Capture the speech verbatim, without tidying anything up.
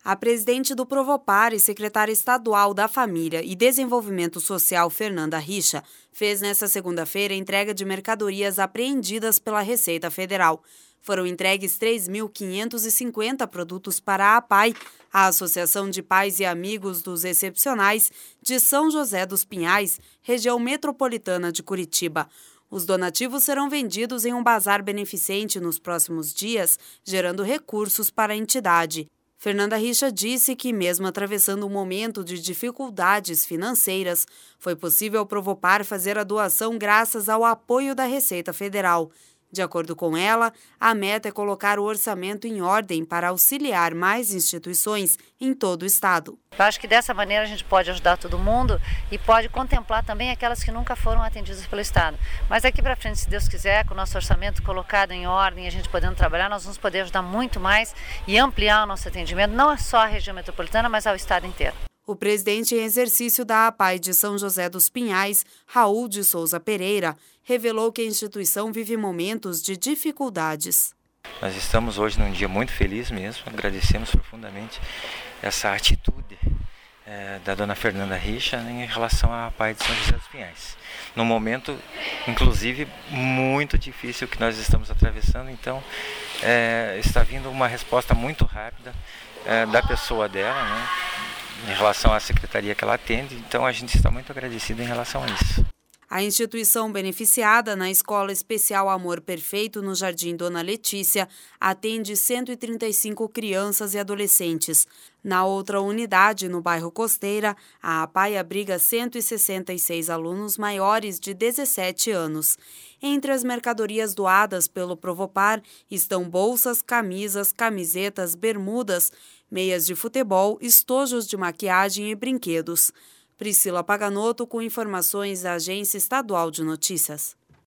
A presidente do Provopar e secretária estadual da Família e Desenvolvimento Social, Fernanda Richa, fez nesta segunda-feira a entrega de mercadorias apreendidas pela Receita Federal. Foram entregues três mil quinhentos e cinquenta produtos para a APAI, a Associação de Pais e Amigos dos Excepcionais de São José dos Pinhais, região metropolitana de Curitiba. Os donativos serão vendidos em um bazar beneficente nos próximos dias, gerando recursos para a entidade. Fernanda Richa disse que, mesmo atravessando um momento de dificuldades financeiras, foi possível ao Provopar fazer a doação graças ao apoio da Receita Federal. De acordo com ela, a meta é colocar o orçamento em ordem para auxiliar mais instituições em todo o estado. Eu acho que dessa maneira a gente pode ajudar todo mundo e pode contemplar também aquelas que nunca foram atendidas pelo estado. Mas daqui para frente, se Deus quiser, com o nosso orçamento colocado em ordem, a gente podendo trabalhar, nós vamos poder ajudar muito mais e ampliar o nosso atendimento, não é só à região metropolitana, mas ao estado inteiro. O presidente em exercício da APAI de São José dos Pinhais, Raul de Souza Pereira, revelou que a instituição vive momentos de dificuldades. Nós estamos hoje num dia muito feliz mesmo, agradecemos profundamente essa atitude é, da dona Fernanda Richa em relação à APAI de São José dos Pinhais. Num momento, inclusive, muito difícil que nós estamos atravessando, então é, está vindo uma resposta muito rápida é, da pessoa dela, né? Em relação à secretaria que ela atende, então a gente está muito agradecido em relação a isso. A instituição beneficiada na Escola Especial Amor Perfeito, no Jardim Dona Letícia, atende cento e trinta e cinco crianças e adolescentes. Na outra unidade, no bairro Costeira, a APAI abriga cento e sessenta e seis alunos maiores de dezessete anos. Entre as mercadorias doadas pelo Provopar estão bolsas, camisas, camisetas, bermudas, meias de futebol, estojos de maquiagem e brinquedos. Priscila Paganotto com informações da Agência Estadual de Notícias.